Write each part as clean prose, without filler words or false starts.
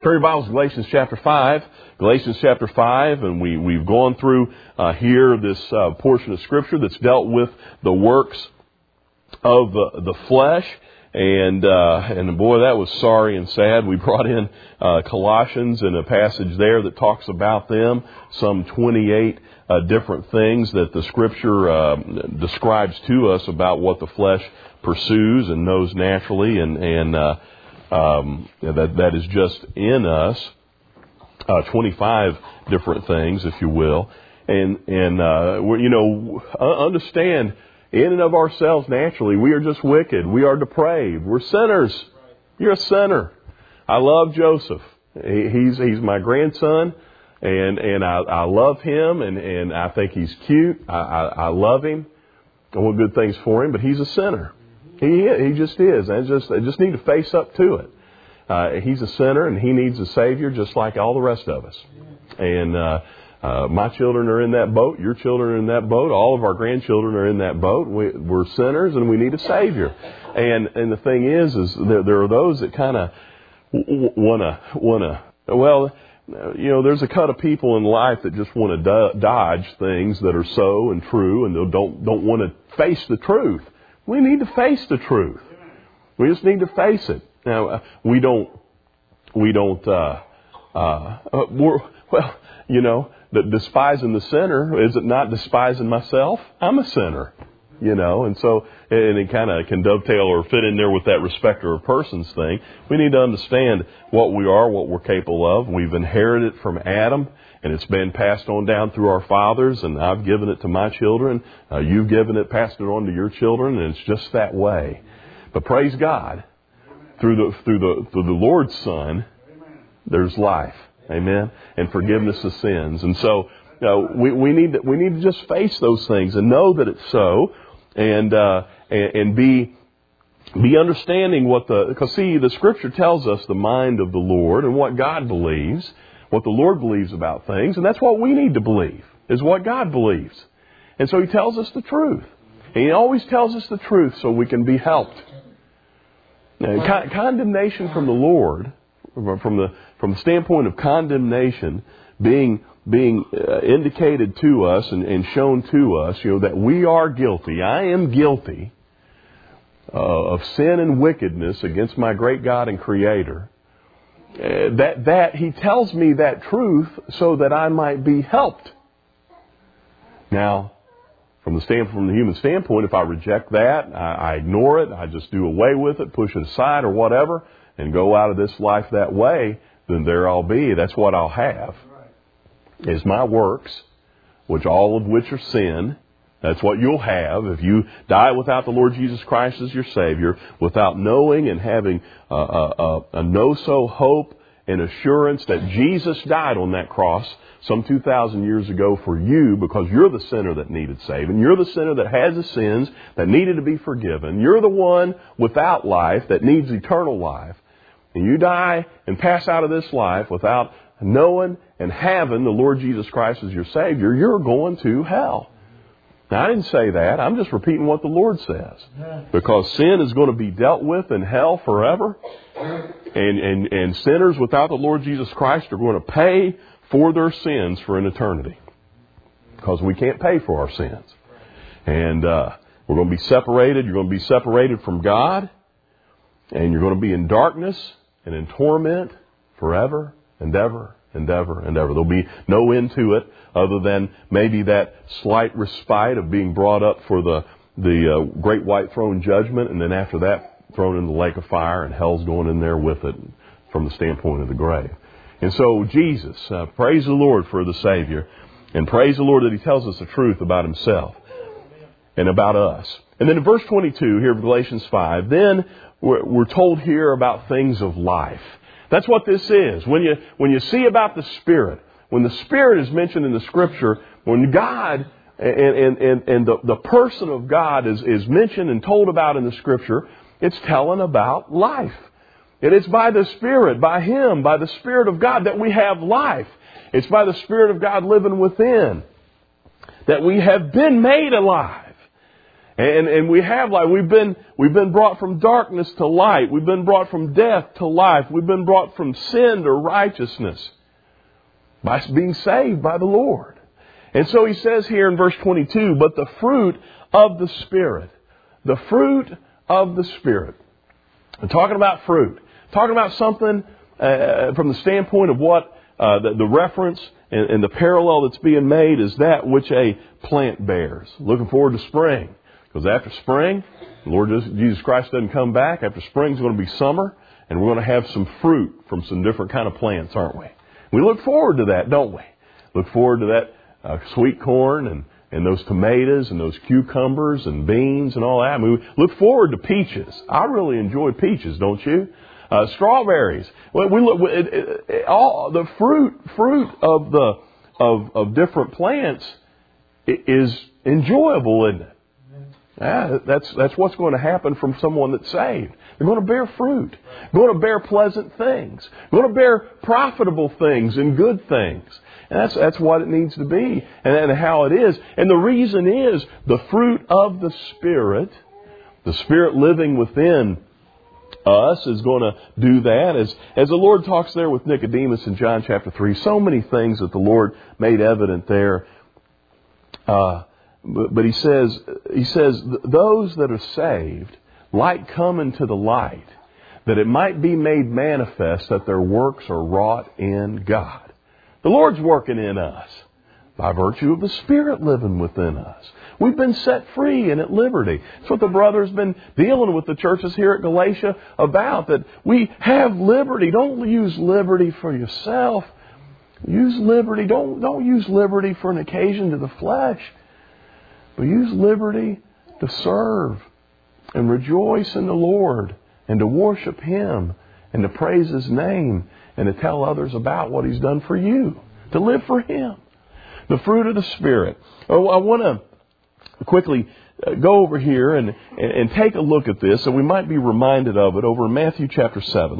Turn your Bibles to Galatians chapter 5. Galatians chapter 5, and we've gone through here this portion of Scripture that's dealt with the works of the flesh. And boy, that was sorry and sad. We brought in Colossians and a passage there that talks about them, some 28 different things that the Scripture describes to us about what the flesh pursues and knows naturally, and that is just in us, 25 different things, if you will, and understand in and of ourselves naturally we are just wicked, we are depraved, we're sinners. You're a sinner. I love Joseph. He's my grandson, and I love him, and I think he's cute. I love him. I want good things for him, but he's a sinner. He just is. I just need to face up to it. He's a sinner, and he needs a Savior just like all the rest of us. And my children are in that boat. Your children are in that boat. All of our grandchildren are in that boat. We're sinners, and we need a Savior. And the thing is there are those that kind of wanna. Well, there's a cut of people in life that just want to dodge things that are so and true, and they don't want to face the truth. We need to face the truth. We just need to face it. Now, despising the sinner, is it not despising myself? I'm a sinner, and so, and it kind of can dovetail or fit in there with that respecter of persons thing. We need to understand what we are, what we're capable of. We've inherited it from Adam, and it's been passed on down through our fathers, and I've given it to my children. You've given it, passed it on to your children, and it's just that way. But praise God, through the Lord's Son, there's life, amen, and forgiveness of sins. And so we need to just face those things and know that it's so, and be understanding because see, the Scripture tells us the mind of the Lord and what God believes. What the Lord believes about things, and that's what we need to believe, is what God believes. And so He tells us the truth. And He always tells us the truth so we can be helped. Now, condemnation from the Lord, from the standpoint of condemnation, being indicated to us and shown to us, that we are guilty. I am guilty of sin and wickedness against my great God and Creator. That He tells me that truth so that I might be helped. Now, from the human standpoint, if I reject that, I ignore it, I just do away with it, push it aside or whatever, and go out of this life that way, then there I'll be. That's what I'll have. Is my works, all of which are sin. That's what you'll have if you die without the Lord Jesus Christ as your Savior, without knowing and having a know-so hope and assurance that Jesus died on that cross some 2,000 years ago for you, because you're the sinner that needed saving. You're the sinner that has the sins that needed to be forgiven. You're the one without life that needs eternal life. And you die and pass out of this life without knowing and having the Lord Jesus Christ as your Savior, you're going to hell. Now, I didn't say that. I'm just repeating what the Lord says. Because sin is going to be dealt with in hell forever. And sinners without the Lord Jesus Christ are going to pay for their sins for an eternity. Because we can't pay for our sins. And we're going to be separated. You're going to be separated from God. And you're going to be in darkness and in torment forever and ever and ever and ever. There'll be no end to it other than maybe that slight respite of being brought up for the great white throne judgment, and then after that thrown in the lake of fire, and hell's going in there with it from the standpoint of the grave. And so Jesus, praise the Lord for the Savior, and praise the Lord that He tells us the truth about Himself and about us. And then in verse 22 here of Galatians 5, then we're told here about things of life. That's what this is. When you see about the Spirit, when the Spirit is mentioned in the Scripture, when God and the person of God is mentioned and told about in the Scripture, it's telling about life. And it's by the Spirit, by Him, by the Spirit of God that we have life. It's by the Spirit of God living within that we have been made alive. And we have life. We've been brought from darkness to light. We've been brought from death to life. We've been brought from sin to righteousness by being saved by the Lord. And so he says here in verse 22, but the fruit of the Spirit. The fruit of the Spirit. I'm talking about fruit. Talking about something from the standpoint of what the reference and the parallel that's being made is that which a plant bears. Looking forward to spring. Because after spring, the Lord Jesus Christ doesn't come back. After spring is going to be summer. And we're going to have some fruit from some different kind of plants, aren't we? We look forward to that, don't we? Look forward to that sweet corn and those tomatoes and those cucumbers and beans and all that. I mean, we look forward to peaches. I really enjoy peaches, don't you? Strawberries. We look all the fruit of different plants is enjoyable, isn't it? That's what's going to happen from someone that's saved. They're going to bear fruit. They're going to bear pleasant things. They're going to bear profitable things and good things. And that's what it needs to be and how it is. And the reason is the fruit of the Spirit living within us is going to do that. As the Lord talks there with Nicodemus in John chapter 3, so many things that the Lord made evident there. But he says, those that are saved, light come into the light, that it might be made manifest that their works are wrought in God. The Lord's working in us by virtue of the Spirit living within us. We've been set free and at liberty. That's what the brother's been dealing with the churches here at Galatia about, that we have liberty. Don't use liberty for yourself. Use liberty. Don't use liberty for an occasion to the flesh. But use liberty to serve and rejoice in the Lord and to worship Him and to praise His name and to tell others about what He's done for you, to live for Him. The fruit of the Spirit. Oh, I want to quickly go over here and take a look at this so we might be reminded of it over in Matthew chapter 7.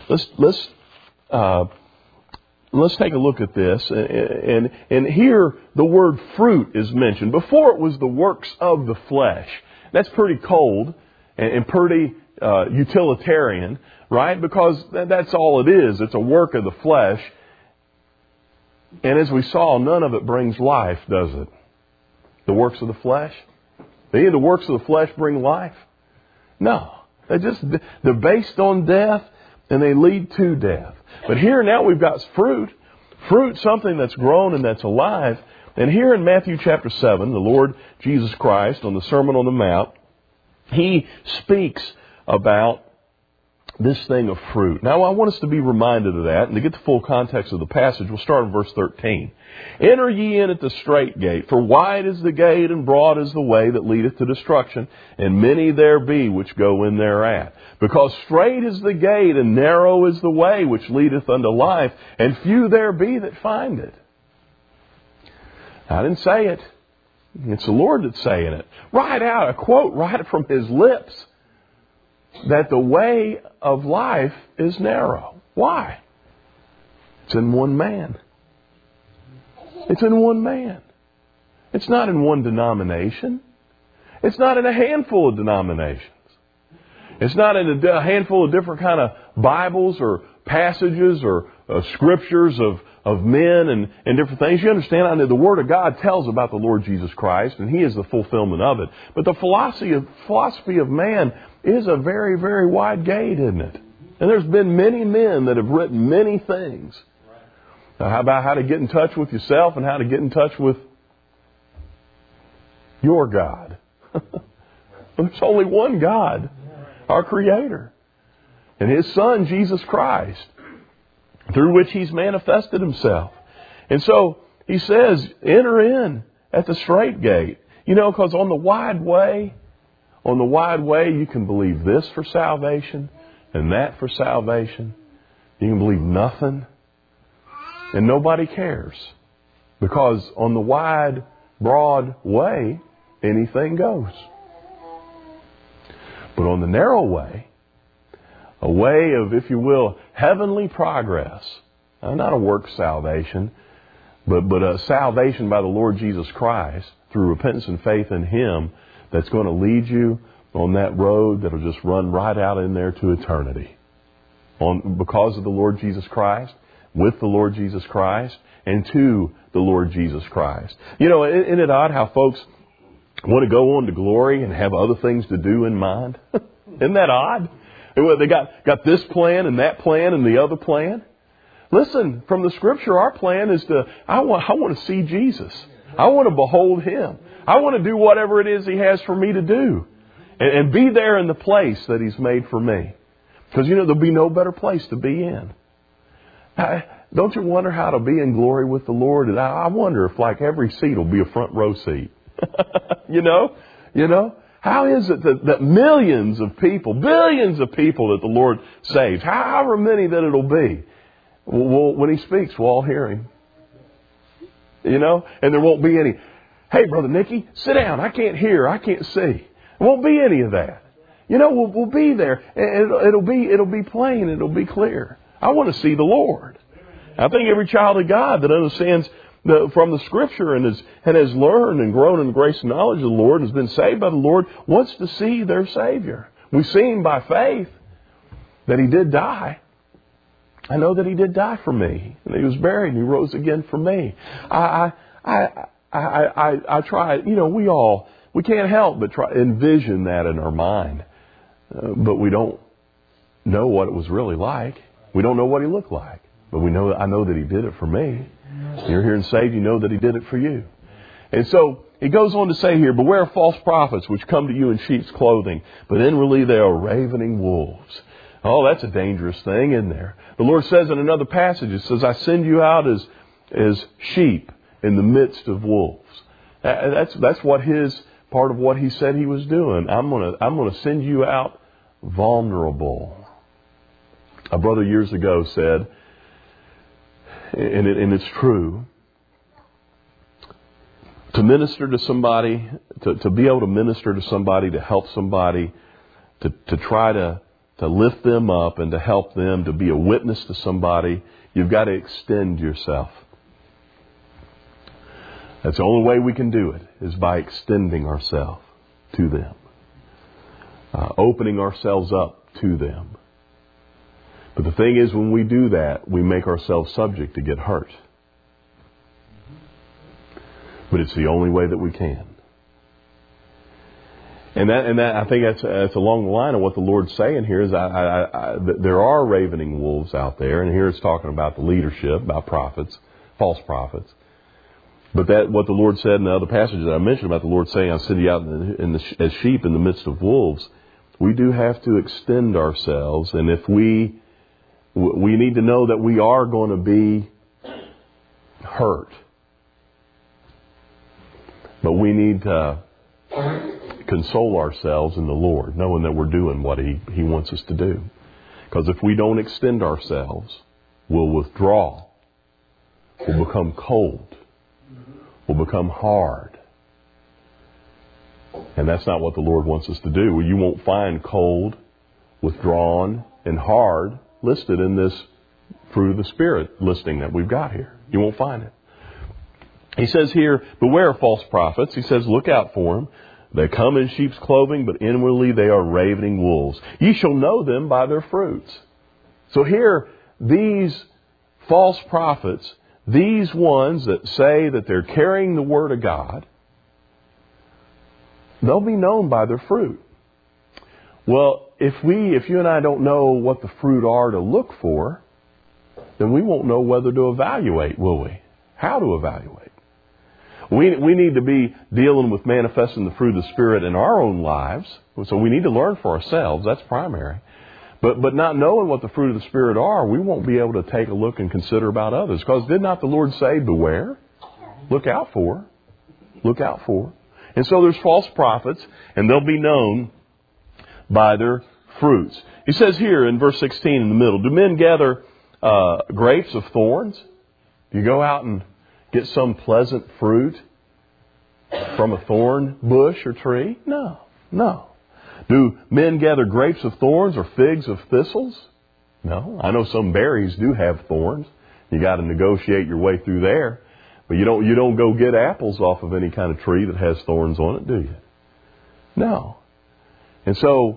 Let's take a look at this. And here the word fruit is mentioned. Before it was the works of the flesh. That's pretty cold and pretty utilitarian, right? Because that's all it is. It's a work of the flesh. And as we saw, none of it brings life, does it? The works of the flesh? Do any of the works of the flesh bring life? No. They're based on death and they lead to death. But here now we've got fruit. Fruit, something that's grown and that's alive. And here in Matthew chapter 7, the Lord Jesus Christ on the Sermon on the Mount, He speaks about this thing of fruit. Now I want us to be reminded of that, and to get the full context of the passage, we'll start in verse 13. Enter ye in at the strait gate, for wide is the gate and broad is the way that leadeth to destruction, and many there be which go in thereat. Because strait is the gate and narrow is the way which leadeth unto life, and few there be that find it. I didn't say it. It's the Lord that's saying it. Right out, a quote right from His lips. That the way of life is narrow. Why? It's in one man. It's in one man. It's not in one denomination. It's not in a handful of denominations. It's not in a handful of different kind of Bibles or passages or scriptures of men and different things. You understand, I know the Word of God tells about the Lord Jesus Christ, and He is the fulfillment of it. But the philosophy of man is a very, very wide gate, isn't it? And there's been many men that have written many things. Now, how about how to get in touch with yourself and how to get in touch with your God? There's only one God, our Creator, and His Son, Jesus Christ, through which He's manifested Himself. And so He says, enter in at the strait gate. You know, because on the wide way, you can believe this for salvation and that for salvation. You can believe nothing and nobody cares. Because on the wide, broad way, anything goes. But on the narrow way, a way of, if you will, heavenly progress, not a work salvation, but a salvation by the Lord Jesus Christ through repentance and faith in Him, that's going to lead you on that road that'll just run right out in there to eternity. Because of the Lord Jesus Christ, with the Lord Jesus Christ, and to the Lord Jesus Christ. You know, isn't it odd how folks want to go on to glory and have other things to do in mind? Isn't that odd? They got this plan and that plan and the other plan. Listen, from the Scripture, our plan is I want to see Jesus. I want to behold Him. I want to do whatever it is He has for me to do. And be there in the place that He's made for me. Because, you know, there'll be no better place to be in. Don't you wonder how to be in glory with the Lord? And I wonder if like every seat will be a front row seat. You know? How is it that millions of people, billions of people that the Lord saves, however many that it'll be, when He speaks, we'll all hear Him. You know? And there won't be any, hey, Brother Nicky, sit down. I can't hear. I can't see. There won't be any of that. You know, we'll be there. And it'll be plain. It'll be clear. I want to see the Lord. I think every child of God that understands from the Scripture and has learned and grown in grace and knowledge of the Lord and has been saved by the Lord wants to see their Savior. We've seen by faith that He did die. I know that He did die for me, and He was buried and He rose again for me. I try, you know, we can't help but try envision that in our mind, but we don't know what it was really like. We don't know what He looked like, but I know that He did it for me. You're here and saved, you know that He did it for you. And so He goes on to say here, beware of false prophets which come to you in sheep's clothing, but inwardly they are ravening wolves. Oh, that's a dangerous thing, isn't there? The Lord says in another passage, it says, I send you out as sheep in the midst of wolves. That's what part of what He said He was doing. I'm gonna send you out vulnerable. A brother years ago said, and it's true, to minister to somebody, to be able to minister to somebody, to help somebody, to try to lift them up and to help them, to be a witness to somebody, you've got to extend yourself. That's the only way we can do it, is by extending ourselves to them. Opening ourselves up to them. But the thing is, when we do that, we make ourselves subject to get hurt. But it's the only way that we can. And that I think that's along the line of what the Lord's saying here is that there are ravening wolves out there, and here it's talking about the leadership, about prophets, false prophets. But that what the Lord said in the other passages that I mentioned about the Lord saying, "I'll send you out as sheep in the midst of wolves." We do have to extend ourselves, and if we need to know that we are going to be hurt, but we need to console ourselves in the Lord, knowing that we're doing what He wants us to do. Because if we don't extend ourselves, we'll withdraw. We'll become cold. We'll become hard. And that's not what the Lord wants us to do. You won't find cold, withdrawn, and hard listed in this fruit of the Spirit listing that we've got here. You won't find it. He says here, beware of false prophets. He says, look out for them. They come in sheep's clothing, but inwardly they are ravening wolves. Ye shall know them by their fruits. So here, these false prophets, these ones that say that they're carrying the Word of God, they'll be known by their fruit. Well, if you and I don't know what the fruit are to look for, then we won't know whether to evaluate, will we? How to evaluate. We need to be dealing with manifesting the fruit of the Spirit in our own lives. So we need to learn for ourselves. That's primary. But not knowing what the fruit of the Spirit are, we won't be able to take a look and consider about others. Because did not the Lord say, beware? Look out for. Look out for. And so there's false prophets, and they'll be known by their fruits. He says here in verse 16 in the middle, do men gather grapes of thorns? Do you go out and get some pleasant fruit from a thorn bush or tree? No. Do men gather grapes of thorns or figs of thistles? No. I know some berries do have thorns. You got to negotiate your way through there. But you don't go get apples off of any kind of tree that has thorns on it, do you? No. And so,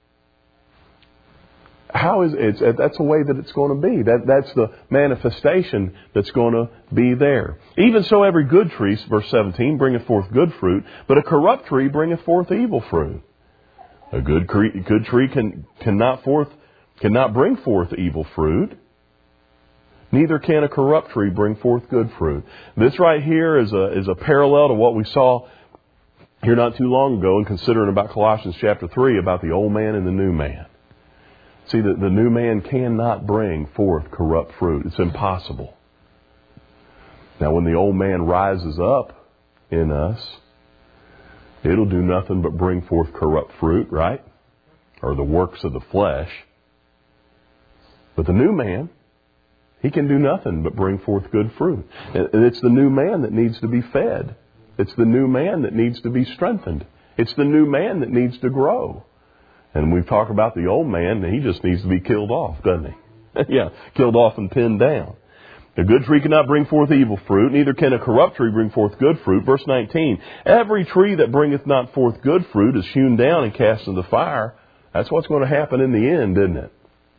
how is it? That's the way that it's going to be. That's the manifestation that's going to be there. Even so, every good tree, verse 17, bringeth forth good fruit, but a corrupt tree bringeth forth evil fruit. A good tree cannot bring forth evil fruit. Neither can a corrupt tree bring forth good fruit. This right here is a parallel to what we saw here not too long ago in considering about Colossians chapter 3 about the old man and the new man. See, the new man cannot bring forth corrupt fruit. It's impossible. Now, when the old man rises up in us, it'll do nothing but bring forth corrupt fruit, right? Or the works of the flesh. But the new man, he can do nothing but bring forth good fruit. And it's the new man that needs to be fed. It's the new man that needs to be strengthened. It's the new man that needs to grow. And we've talked about the old man, and he just needs to be killed off, doesn't he? Yeah, killed off and pinned down. A good tree cannot bring forth evil fruit, neither can a corrupt tree bring forth good fruit. Verse 19, every tree that bringeth not forth good fruit is hewn down and cast into the fire. That's what's going to happen in the end, isn't it?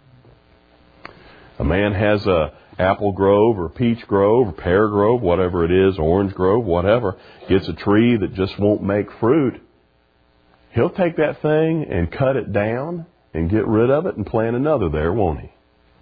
A man has a apple grove or peach grove or pear grove, whatever it is, orange grove, whatever, gets a tree that just won't make fruit. He'll take that thing and cut it down and get rid of it and plant another there, won't he?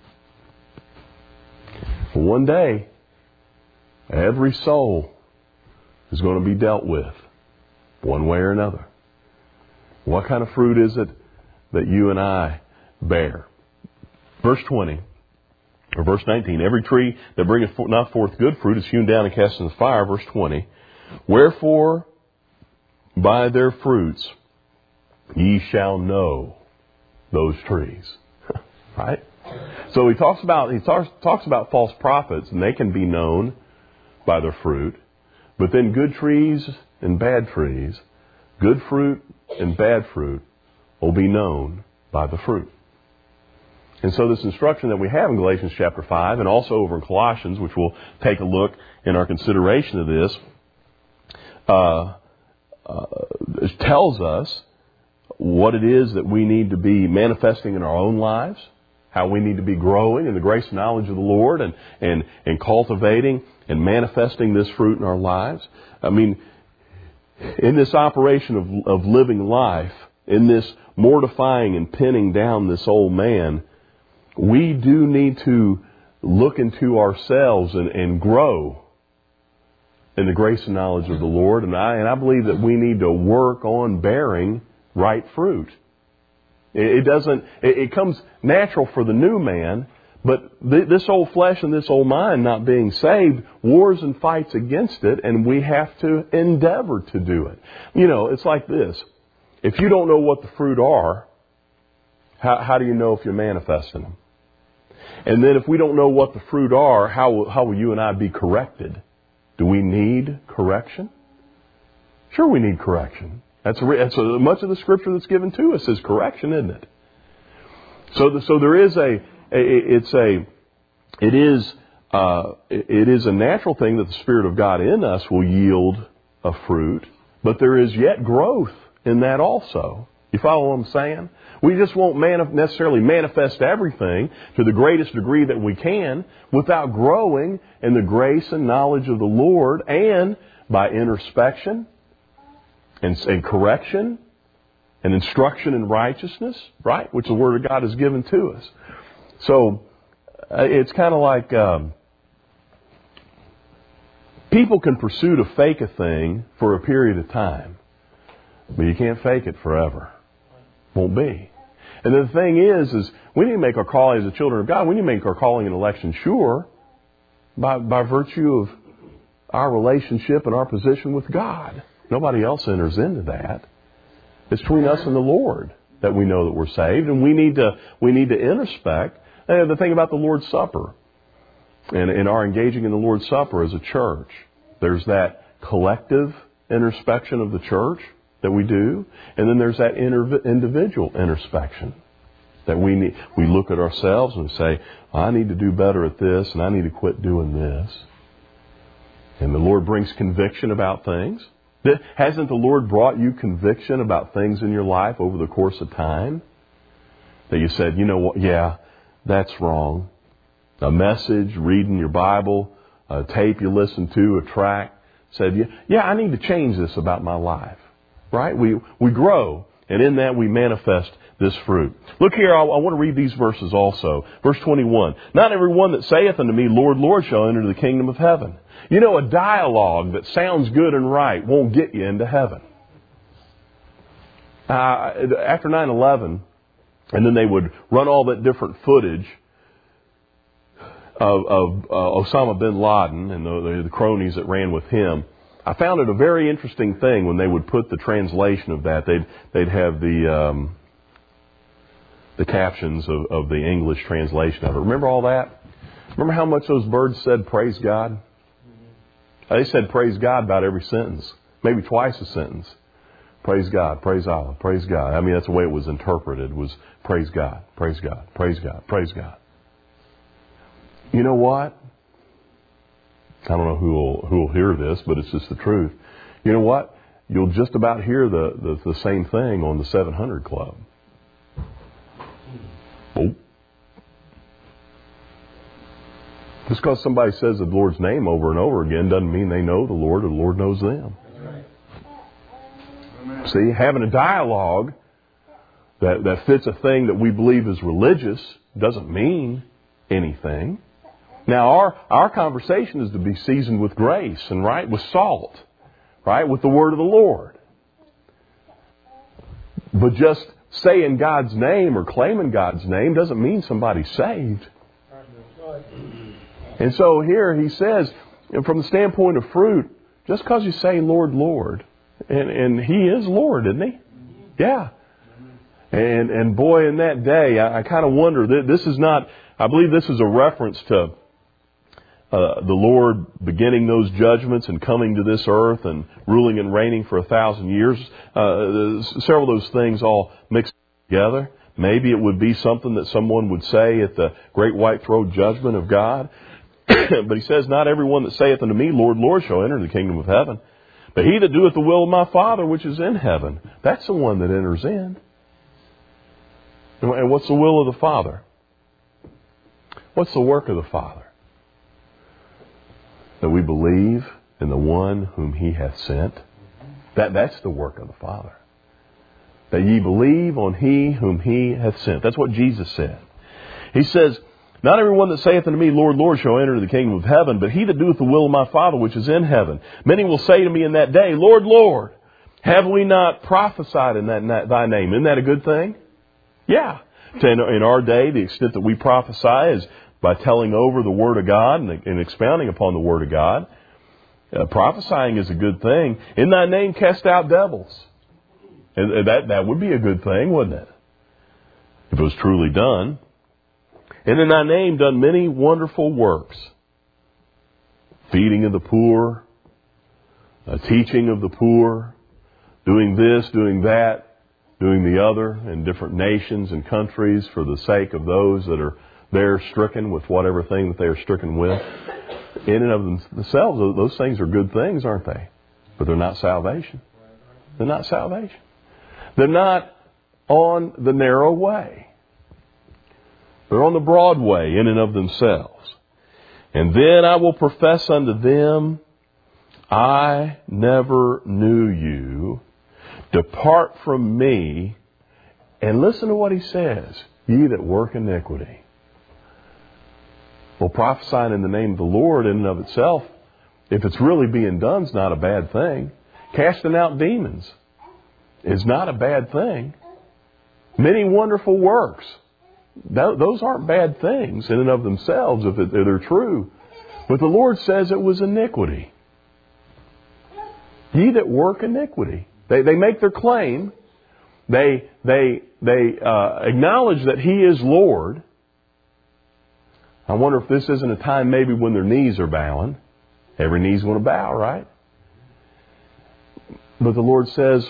Well, one day, every soul is going to be dealt with one way or another. What kind of fruit is it that you and I bear? Verse 20, or verse 19, every tree that bringeth not forth good fruit is hewn down and cast in the fire. Verse 20, wherefore by their fruits ye shall know those trees. Right? So he talks about false prophets, and they can be known by their fruit. But then good trees and bad trees, good fruit and bad fruit will be known by the fruit. And so this instruction that we have in Galatians chapter 5 and also over in Colossians, which we'll take a look in our consideration of this, tells us what it is that we need to be manifesting in our own lives, how we need to be growing in the grace and knowledge of the Lord and cultivating and manifesting this fruit in our lives. I mean, in this operation of living life, in this mortifying and pinning down this old man, we do need to look into ourselves and grow in the grace and knowledge of the Lord. And I believe that we need to work on bearing right fruit. It comes natural for the new man, but this old flesh and this old mind not being saved wars and fights against it, and we have to endeavor to do it. You know, it's like this. If you don't know what the fruit are, how do you know if you're manifesting them? And then if we don't know what the fruit are, how will you and I be corrected? Do we need correction? Sure, we need correction. That's much of the scripture that's given to us is correction, isn't it? So there is it is a natural thing that the Spirit of God in us will yield a fruit, but there is yet growth in that also. You follow what I'm saying? We just won't necessarily manifest everything to the greatest degree that we can without growing in the grace and knowledge of the Lord, and by introspection and correction and instruction in righteousness, right? Which the Word of God has given to us. So it's kind of like people can pursue to fake a thing for a period of time, but you can't fake it forever. Won't be. And the thing is we need to make our calling as the children of God, we need to make our calling and election sure by virtue of our relationship and our position with God. Nobody else enters into that. It's between us and the Lord that we know that we're saved, and we need to introspect. The thing about the Lord's Supper and our engaging in the Lord's Supper as a church, there's that collective introspection of the church that we do, and then there's that individual introspection that we need. We look at ourselves and say, I need to do better at this, and I need to quit doing this. And the Lord brings conviction about things. Hasn't the Lord brought you conviction about things in your life over the course of time? That you said, you know what, yeah, that's wrong. A message, reading your Bible, a tape you listen to, a track, said, yeah, I need to change this about my life. Right? We grow, and in that we manifest this fruit. Look here, I want to read these verses also. Verse 21. Not everyone that saith unto me, Lord, Lord, shall enter the kingdom of heaven. You know, a dialogue that sounds good and right won't get you into heaven. After 9/11, and then they would run all that different footage of Osama bin Laden and the cronies that ran with him. I found it a very interesting thing when they would put the translation of that. They'd have the captions of the English translation of it. Remember all that? Remember how much those birds said, praise God? They said praise God about every sentence. Maybe twice a sentence. Praise God, praise Allah, praise God. I mean, that's the way it was interpreted, was praise God, praise God, praise God, praise God. You know what? I don't know who will hear this, but it's just the truth. You know what? You'll just about hear the same thing on the 700 Club. Oh. Just because somebody says the Lord's name over and over again doesn't mean they know the Lord or the Lord knows them. Right. See, having a dialogue that fits a thing that we believe is religious doesn't mean anything. Now, our conversation is to be seasoned with grace and right with salt, right, with the word of the Lord. But just saying God's name or claiming God's name doesn't mean somebody's saved. And so here he says, from the standpoint of fruit, just because you say Lord, Lord, and He is Lord, isn't He? Yeah. And boy, in that day, I kind of wonder, this is not, I believe this is a reference to the Lord beginning those judgments and coming to this earth and ruling and reigning for 1,000 years. Several of those things all mixed together. Maybe it would be something that someone would say at the great white throne judgment of God. But he says, not everyone that saith unto me, Lord, Lord, shall enter the kingdom of heaven. But he that doeth the will of my Father which is in heaven, that's the one that enters in. And what's the will of the Father? What's the work of the Father? That we believe in the one whom He hath sent. That's the work of the Father. That ye believe on He whom He hath sent. That's what Jesus said. He says, not everyone that saith unto me, Lord, Lord, shall enter the kingdom of heaven, but he that doeth the will of my Father which is in heaven. Many will say to me in that day, Lord, Lord, have we not prophesied in thy name? Isn't that a good thing? Yeah. In our day, the extent that we prophesy is by telling over the Word of God and expounding upon the Word of God. Prophesying is a good thing. In thy name cast out devils. And that would be a good thing, wouldn't it? If it was truly done. And in thy name done many wonderful works. Feeding of the poor, teaching of the poor, doing this, doing that, doing the other in different nations and countries for the sake of those that are there stricken with whatever thing that they are stricken with. In and of themselves, those things are good things, aren't they? But they're not salvation. They're not salvation. They're not on the narrow way. They're on the broad way in and of themselves. And then I will profess unto them, I never knew you. Depart from me. And listen to what he says. Ye that work iniquity. Well, prophesying in the name of the Lord in and of itself, if it's really being done, is not a bad thing. Casting out demons is not a bad thing. Many wonderful works. Those aren't bad things in and of themselves if they're true. But the Lord says it was iniquity. Ye that work iniquity. They make their claim. They acknowledge that He is Lord. I wonder if this isn't a time maybe when their knees are bowing. Every knee's going to bow, right? But the Lord says,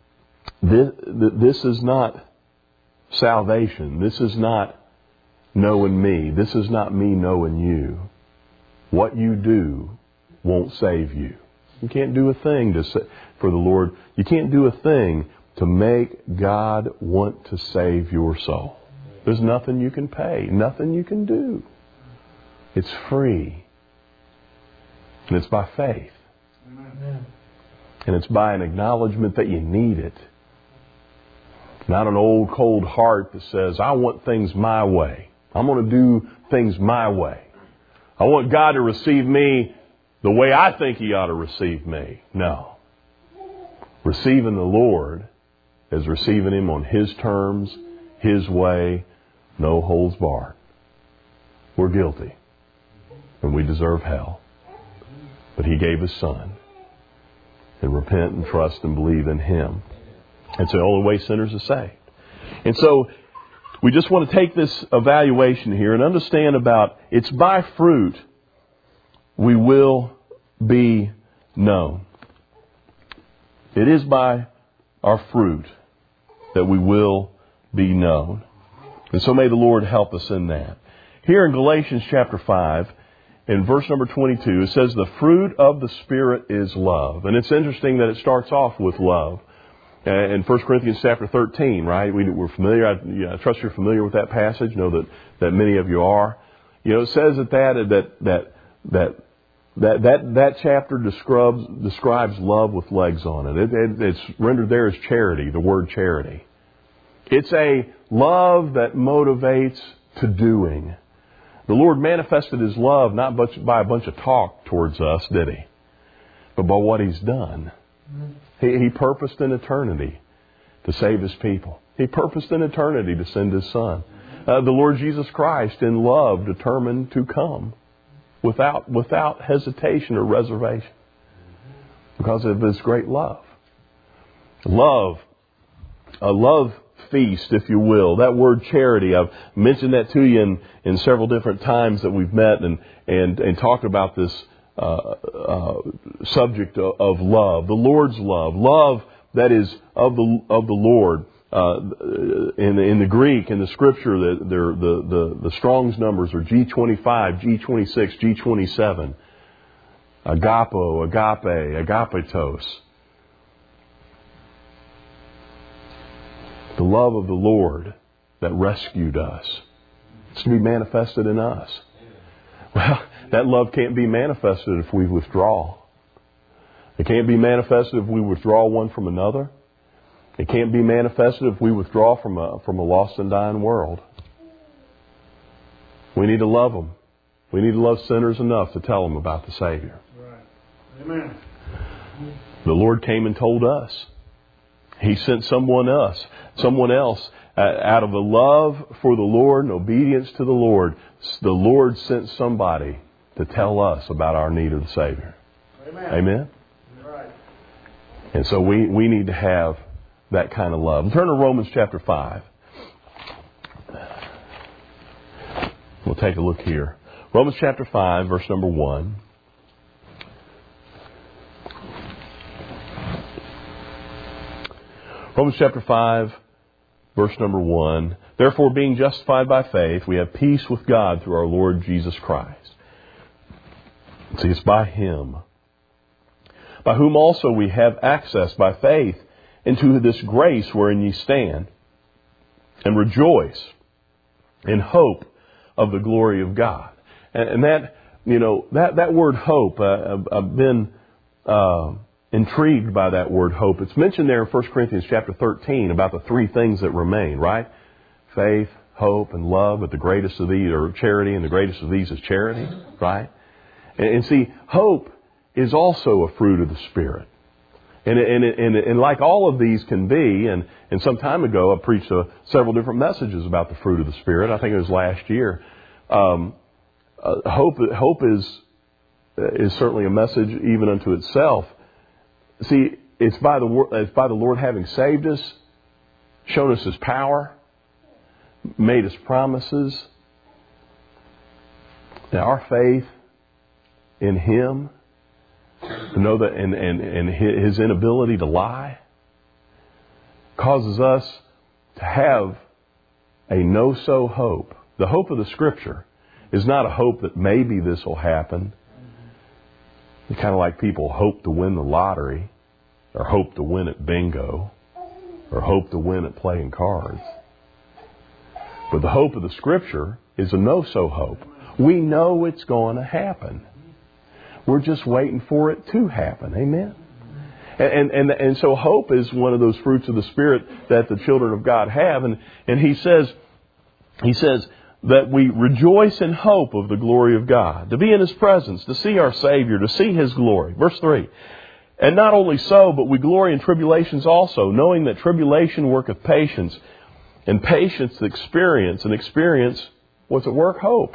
this is not salvation. This is not knowing me. This is not me knowing you. What you do won't save you. You can't do a thing for the Lord. You can't do a thing to make God want to save your soul. There's nothing you can pay, nothing you can do. It's free. And it's by faith. Amen. And it's by an acknowledgement that you need it. Not an old cold heart that says, I want things my way. I'm going to do things my way. I want God to receive me the way I think He ought to receive me. No. Receiving the Lord is receiving Him on His terms, His way, no holds barred. We're guilty. And we deserve hell. But He gave His Son. And repent and trust and believe in Him. It's the only way sinners are saved. And so we just want to take this evaluation here and understand about it's by fruit we will be known. It is by our fruit that we will be known. And so may the Lord help us in that. Here in Galatians chapter 5, in verse number 22, it says, the fruit of the Spirit is love. And it's interesting that it starts off with love. In 1 Corinthians chapter 13, right? We're familiar. I trust you're familiar with that passage. Know that many of you are. It says that chapter describes love with legs on it. It's rendered there as charity, the word charity. It's a love that motivates to doing. The Lord manifested His love not by a bunch of talk towards us, did He? But by what He's done. He purposed in eternity to save His people. He purposed in eternity to send His Son. The Lord Jesus Christ in love determined to come without hesitation or reservation because of His great love. Love, a love feast, if you will. That word charity, I've mentioned that to you in several different times that we've met and talked about this subject of love, the Lord's love that is of the Lord. In the Greek, in the Scripture, the Strong's numbers are G25, G26, G27. Agapo, agape, agapetos. The love of the Lord that rescued us. It's to be manifested in us. Well, that love can't be manifested if we withdraw. It can't be manifested if we withdraw one from another. It can't be manifested if we withdraw from a lost and dying world. We need to love them. We need to love sinners enough to tell them about the Savior. Right. Amen. The Lord came and told us. He sent someone else out of a love for the Lord and obedience to the Lord. The Lord sent somebody to tell us about our need of the Savior. Amen. Amen? Right. And so we need to have that kind of love. Turn to Romans chapter 5. We'll take a look here. Romans chapter 5, verse number 1. Romans chapter 5, verse number 1. Therefore, being justified by faith, we have peace with God through our Lord Jesus Christ. See, it's by Him. By whom also we have access by faith into this grace wherein ye stand, and rejoice in hope of the glory of God. And that word hope, I've been intrigued by that word hope. It's mentioned there in 1 Corinthians chapter 13 about the three things that remain, right? Faith, hope, and love, but the greatest of these, or charity, and the greatest of these is charity, right? And see, hope is also a fruit of the Spirit. And like all of these can be, and some time ago I preached several different messages about the fruit of the Spirit. I think it was last year. Hope is certainly a message even unto itself. See, it's by the Lord having saved us, shown us His power, made us promises. Now our faith in Him, to know that, and His inability to lie, causes us to have a no-so hope. The hope of the Scripture is not a hope that maybe this will happen. It's kind of like people hope to win the lottery, or hope to win at bingo, or hope to win at playing cards. But the hope of the Scripture is a no-so hope. We know it's going to happen. We're just waiting for it to happen. Amen? And so hope is one of those fruits of the Spirit that the children of God have. And he says that we rejoice in hope of the glory of God, to be in His presence, to see our Savior, to see His glory. Verse 3. And not only so, but we glory in tribulations also, knowing that tribulation worketh patience, and patience experience, and experience, what's at work? Hope.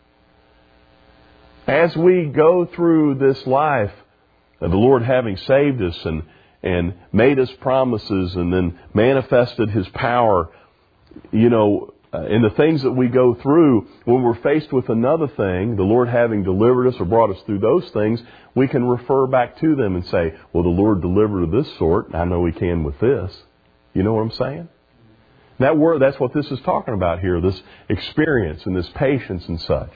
As we go through this life, the Lord having saved us and made us promises and then manifested His power, in the things that we go through, when we're faced with another thing, the Lord having delivered us or brought us through those things, we can refer back to them and say, well, the Lord delivered of this sort, and I know He can with this. You know what I'm saying? That word, that's what this is talking about here, this experience and this patience and such.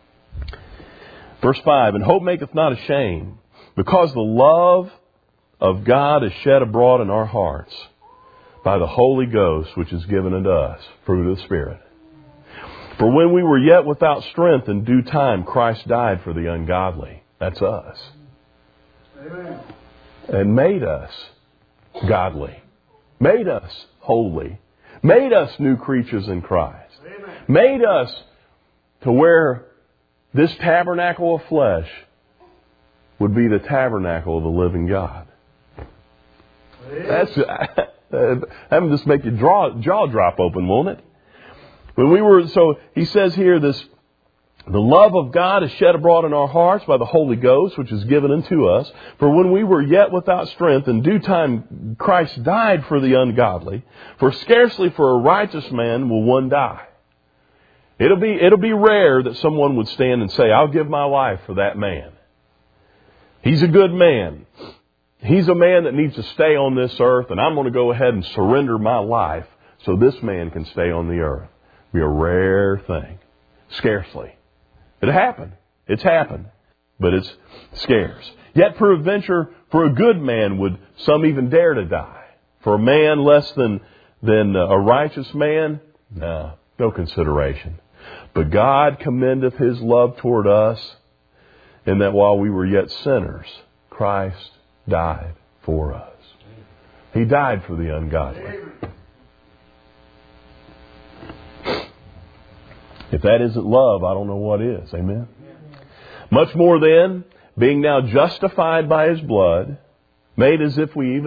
Verse 5, and hope maketh not ashamed, because the love of God is shed abroad in our hearts by the Holy Ghost, which is given unto us, fruit of the Spirit. For when we were yet without strength, in due time Christ died for the ungodly. That's us. Amen. And made us godly. Made us holy. Made us new creatures in Christ. Amen. Made us to where this tabernacle of flesh would be the tabernacle of the living God. That would just make your jaw drop open, won't it? So he says here, the love of God is shed abroad in our hearts by the Holy Ghost, which is given unto us. For when we were yet without strength, in due time Christ died for the ungodly. For scarcely for a righteous man will one die. It'll be rare that someone would stand and say, I'll give my life for that man. He's a good man. He's a man that needs to stay on this earth, and I'm going to go ahead and surrender my life so this man can stay on the earth. It'll be a rare thing. Scarcely. It happened. It's happened. But it's scarce. Yet peradventure, for a good man would some even dare to die. For a man less than a righteous man, no consideration. But God commendeth His love toward us, in that while we were yet sinners, Christ died for us. He died for the ungodly. If that isn't love, I don't know what is. Amen? Much more then, being now justified by His blood, made as if we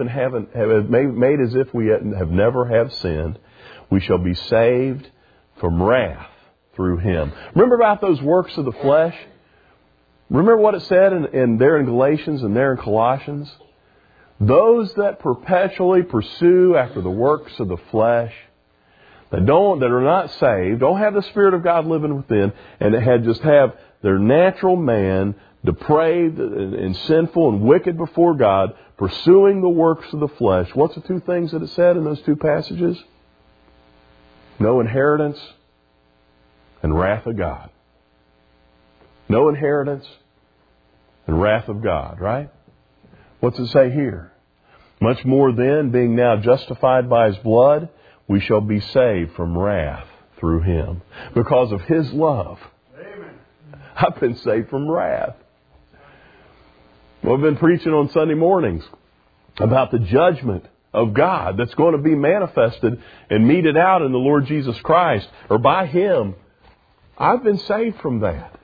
have never have sinned, we shall be saved from wrath through Him. Remember about those works of the flesh? Remember what it said in there in Galatians and there in Colossians? Those that perpetually pursue after the works of the flesh, that are not saved, don't have the Spirit of God living within, and have their natural man depraved and sinful and wicked before God, pursuing the works of the flesh. What's the two things that it said in those two passages? No inheritance and wrath of God. No inheritance and wrath of God, right? What's it say here? Much more then, being now justified by His blood, we shall be saved from wrath through Him. Because of His love. Amen. I've been saved from wrath. Well, I've been preaching on Sunday mornings about the judgment of God that's going to be manifested and meted out in the Lord Jesus Christ, or by Him. I've been saved from that.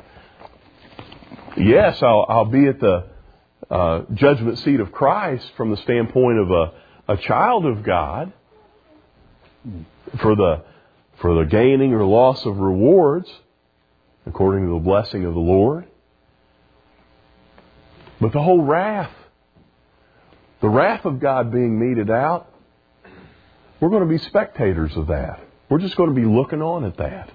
Yes, I'll be at the judgment seat of Christ from the standpoint of a child of God for the gaining or loss of rewards according to the blessing of the Lord. But the whole wrath, the wrath of God being meted out, we're going to be spectators of that. We're just going to be looking on at that.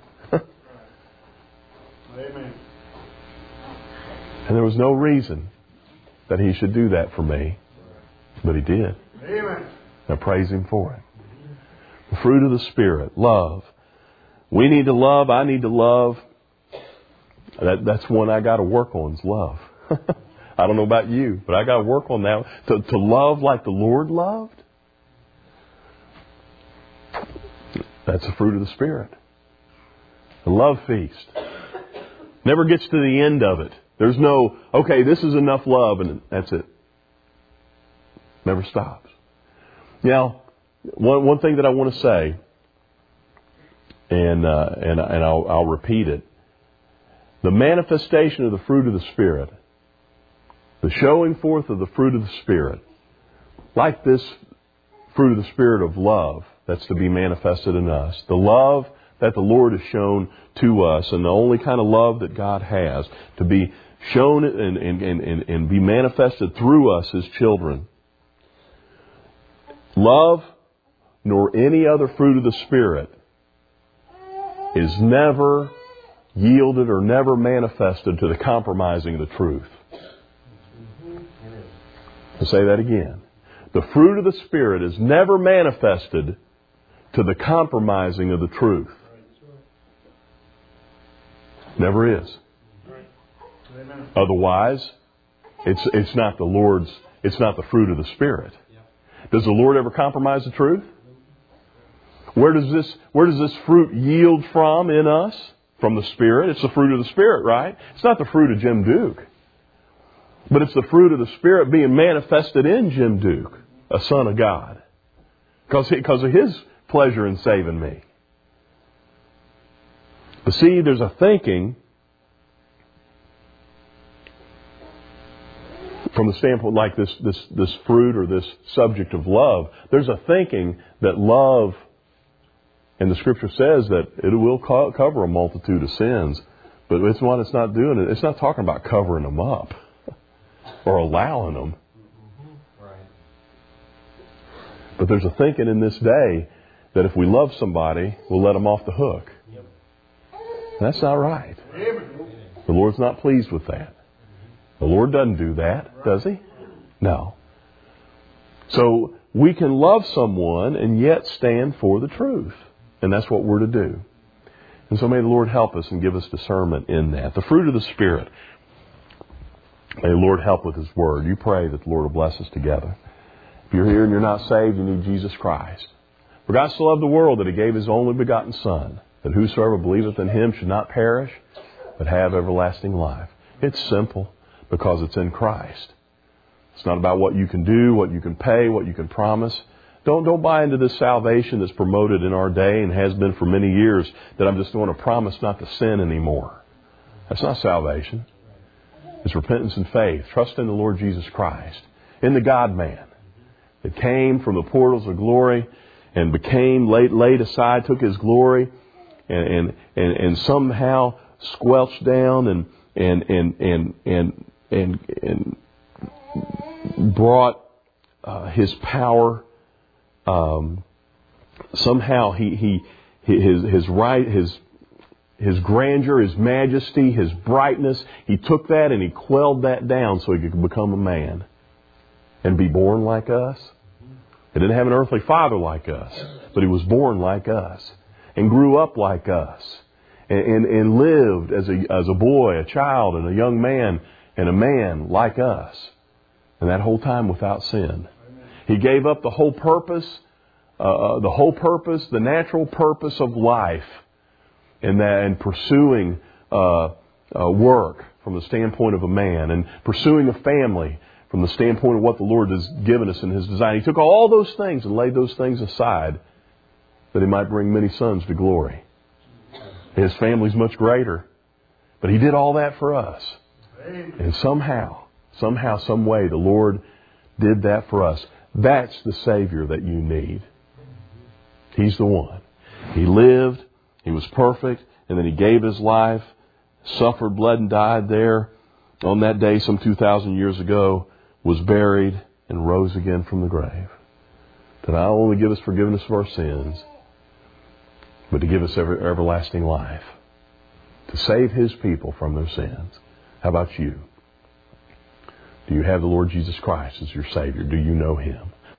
Amen. And there was no reason that He should do that for me. But He did. Amen. I praise Him for it. The fruit of the Spirit, love. We need to love. I need to love. That's one I got to work on, is love. I don't know about you, but I got to work on that. To love like the Lord loved, that's the fruit of the Spirit. The love feast. Never gets to the end of it. There's no, okay, this is enough love and that's it. Never stops. Now, one thing that I want to say, and I'll repeat it. The manifestation of the fruit of the Spirit, the showing forth of the fruit of the Spirit, like this fruit of the Spirit of love that's to be manifested in us, the love that the Lord has shown to us, and the only kind of love that God has to be shown and be manifested through us as children. Love, nor any other fruit of the Spirit, is never yielded or never manifested to the compromising of the truth. I'll say that again. The fruit of the Spirit is never manifested to the compromising of the truth. Never is. Otherwise, it's not the Lord's, it's not the fruit of the Spirit. Does the Lord ever compromise the truth? Where does this fruit yield from in us? From the Spirit. It's the fruit of the Spirit, right? It's not the fruit of Jim Duke. But it's the fruit of the Spirit being manifested in Jim Duke, a son of God. Because of His pleasure in saving me. But see, there's a thinking from the standpoint like this fruit or this subject of love. There's a thinking that love, and the Scripture says that it will cover a multitude of sins. But it's not doing it. It's not talking about covering them up or allowing them. But there's a thinking in this day that if we love somebody, we'll let them off the hook. That's not right. The Lord's not pleased with that. The Lord doesn't do that, does He? No. So we can love someone and yet stand for the truth. And that's what we're to do. And so may the Lord help us and give us discernment in that. The fruit of the Spirit. May the Lord help with His Word. You pray that the Lord will bless us together. If you're here and you're not saved, you need Jesus Christ. For God so loved the world that He gave His only begotten Son, that whosoever believeth in Him should not perish, but have everlasting life. It's simple because it's in Christ. It's not about what you can do, what you can pay, what you can promise. Don't buy into this salvation that's promoted in our day and has been for many years, that I'm just going to promise not to sin anymore. That's not salvation. It's repentance and faith. Trust in the Lord Jesus Christ, in the God-man that came from the portals of glory and became laid aside, took His glory and somehow squelched down and brought His power. Somehow his grandeur, His majesty, His brightness, He took that and He quelled that down so He could become a man and be born like us. He didn't have an earthly father like us, but He was born like us and grew up like us and lived as a boy, a child, and a young man and a man like us. And that whole time without sin. He gave up the whole purpose, the natural purpose of life, and pursuing work from the standpoint of a man, and pursuing a family from the standpoint of what the Lord has given us in His design. He took all those things and laid those things aside that He might bring many sons to glory. His family's much greater, but He did all that for us. And somehow, some way, the Lord did that for us. That's the Savior that you need. He's the one. He lived, He was perfect, and then He gave His life, suffered, bled, and died there on that day some 2,000 years ago, was buried, and rose again from the grave. To not only give us forgiveness of our sins, but to give us everlasting life. To save His people from their sins. How about you? Do you have the Lord Jesus Christ as your Savior? Do you know Him?